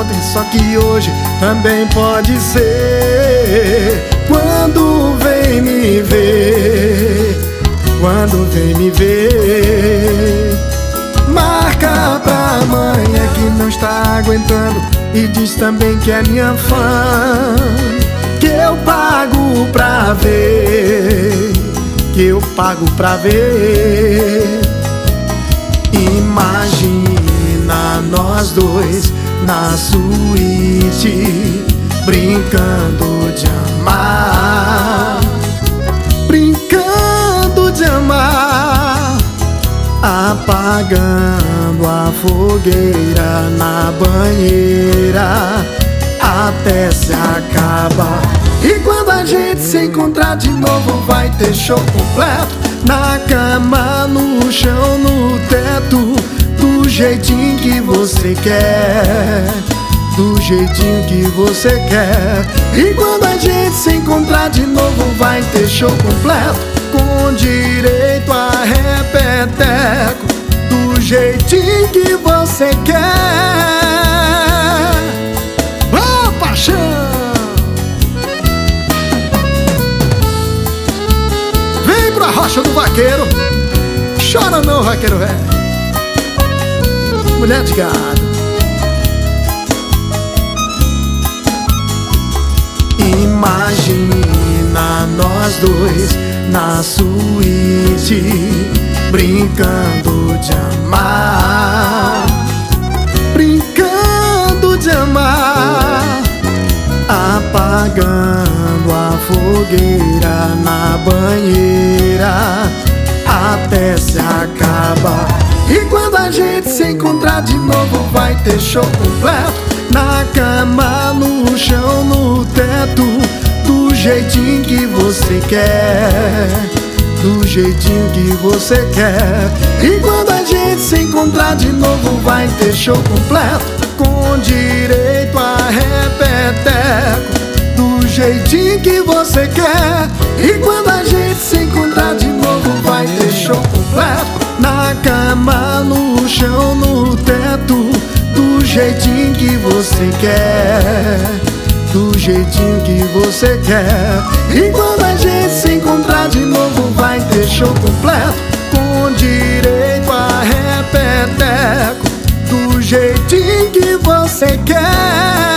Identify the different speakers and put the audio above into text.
Speaker 1: ontem, só que hoje também pode ser. Quando vem me ver, quando vem me ver, marca pra amanhã que não está aguentando e diz também que é minha fã, que eu pago pra ver, que eu pago pra ver. Imagina nós dois na suíte, brincando de amar, brincando de amar, apagando a fogueira na banheira até se acabar. E quando a gente se encontrar de novo, vai ter show completo, na cama, no chão, no teto, do jeitinho que você quer, do jeitinho que você quer. E quando a gente se encontrar de novo, vai ter show completo, com direito a repeteco, do jeitinho que você quer. Ô, paixão! Vem pra Rocha do Vaqueiro, chora não, vaqueiro velho, mulher de gado. Imagina nós dois na suíte, brincando de amar, brincando de amar, apagando a fogueira na banheira até se acabar. E quando a gente se encontrar de novo, vai ter show completo, na cama, no chão, no teto, do jeitinho que você quer, do jeitinho que você quer. E quando a gente se encontrar de novo, vai ter show completo, com direito a repeteco, do jeitinho que você quer. E quando a gente se encontrar de novo, vai ter show completo, na cama, no chão, no teto, do jeitinho que você quer, do jeitinho que você quer. E quando a gente se encontrar de novo, vai ter show completo, com direito a repeteco, do jeitinho que você quer.